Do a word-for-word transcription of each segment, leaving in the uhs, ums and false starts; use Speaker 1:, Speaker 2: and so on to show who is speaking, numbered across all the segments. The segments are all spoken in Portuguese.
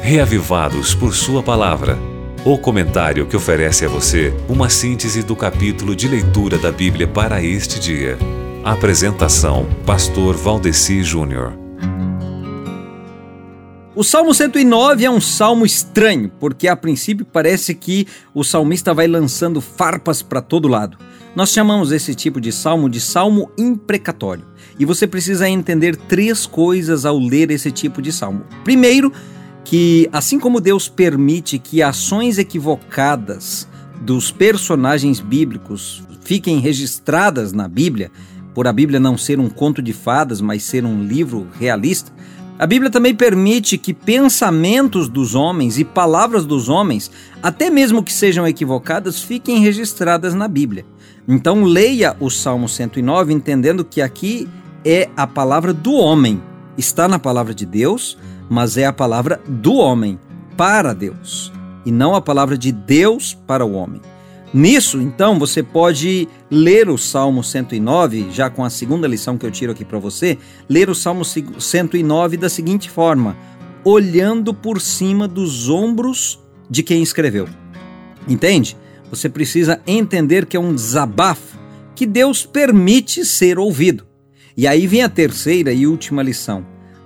Speaker 1: Reavivados por Sua Palavra. O comentário que oferece a você uma síntese do capítulo de leitura da Bíblia para este dia. Apresentação: Pastor Valdeci Júnior.
Speaker 2: O Salmo cento e nove é um salmo estranho, porque a princípio parece que o salmista vai lançando farpas para todo lado. Nós chamamos esse tipo de salmo de salmo imprecatório. E você precisa entender três coisas ao ler esse tipo de salmo. Primeiro, que assim como Deus permite que ações equivocadas dos personagens bíblicos fiquem registradas na Bíblia, por a Bíblia não ser um conto de fadas, mas ser um livro realista, a Bíblia também permite que pensamentos dos homens e palavras dos homens, até mesmo que sejam equivocadas, fiquem registradas na Bíblia. Então leia o Salmo cento e nove entendendo que aqui é a palavra do homem. Está na palavra de Deus, mas é a palavra do homem para Deus, e não a palavra de Deus para o homem. Nisso, então, você pode ler o Salmo cento e nove, já com a segunda lição que eu tiro aqui para você, ler o Salmo cento e nove da seguinte forma: olhando por cima dos ombros de quem escreveu. Entende? Você precisa entender que é um desabafo que Deus permite ser ouvido. E aí vem a terceira e última lição: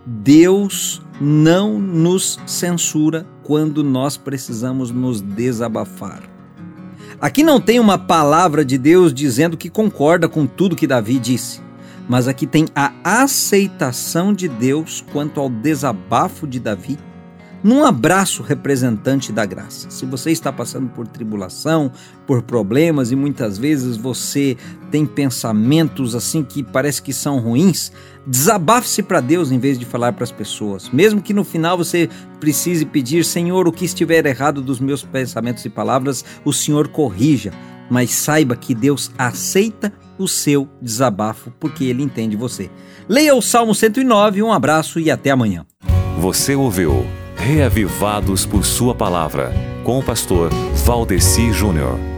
Speaker 2: Deus não nos censura quando nós precisamos nos desabafar. Aqui não tem uma palavra de Deus dizendo que concorda com tudo que Davi disse, mas aqui tem a aceitação de Deus quanto ao desabafo de Davi, num abraço representante da graça. Se você está passando por tribulação, por problemas e muitas vezes você tem pensamentos assim que parece que são ruins, desabafe-se para Deus em vez de falar para as pessoas. Mesmo que no final você precise pedir: Senhor, o que estiver errado dos meus pensamentos e palavras, o Senhor corrija. Mas saiba que Deus aceita o seu desabafo porque Ele entende você. Leia o Salmo cento e nove, um abraço e até amanhã.
Speaker 1: Você ouviu Reavivados por Sua Palavra, com o pastor Valdeci Júnior.